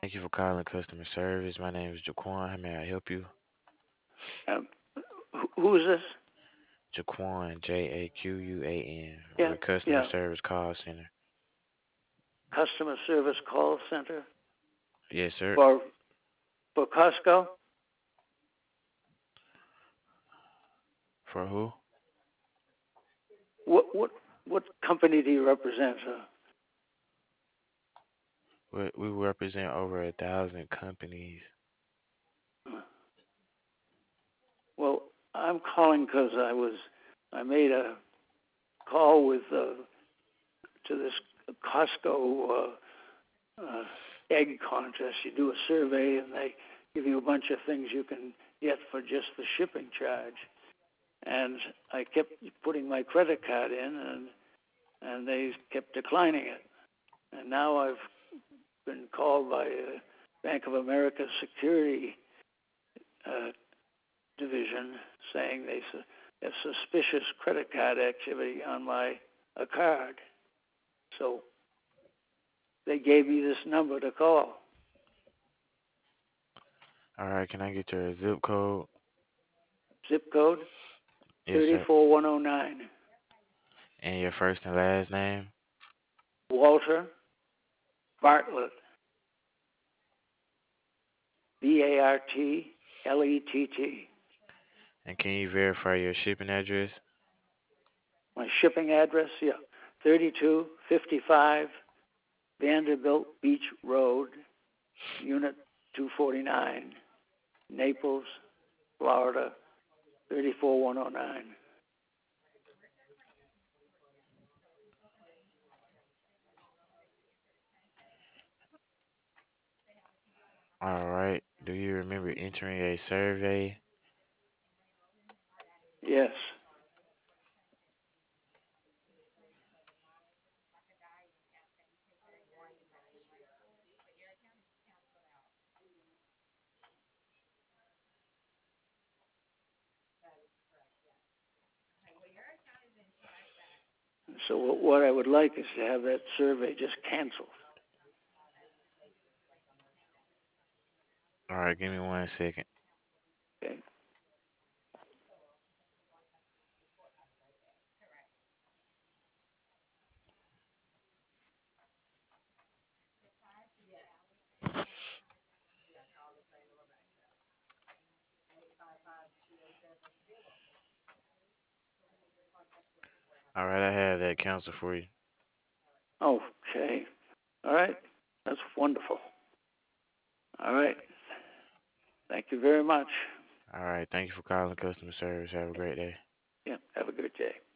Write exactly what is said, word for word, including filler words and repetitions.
Thank you for calling customer service. My name is Jaquan. How may I help you? Um, who, who is this? Jaquan, J A Q U A N. Yeah, We're customer yeah. service call center. Customer service call center Yes, sir. for for Costco. For who? What what what company do you represent, sir? We, we represent over a thousand companies. Well, I'm calling because I was I made a call with uh, to this Costco uh, uh, egg contest. You do a survey and they give you a bunch of things you can get for just the shipping charge. And I kept putting my credit card in, and and they kept declining it. And now I've been called by uh, Bank of America Security uh, Division saying they su- have suspicious credit card activity on my a card. So they gave me this number to call. All right, can I get your zip code? Zip code Yes, three sir. four one zero nine. And your first and last name? Walter Bartlett. B A R T L E T T. And can you verify your shipping address? My shipping address, yeah, thirty-two fifty-five Vanderbilt Beach Road, Unit two forty-nine, Naples, Florida, three four one zero nine. All right. Do you remember entering a survey? Yes. So what I would like is to have that survey just canceled. All right, give me one second. Okay. All right, I have that cancel for you. Okay. All right. That's wonderful. All right. Thank you very much. All right, thank you for calling customer service. Have a great day. Yeah. Have a good day.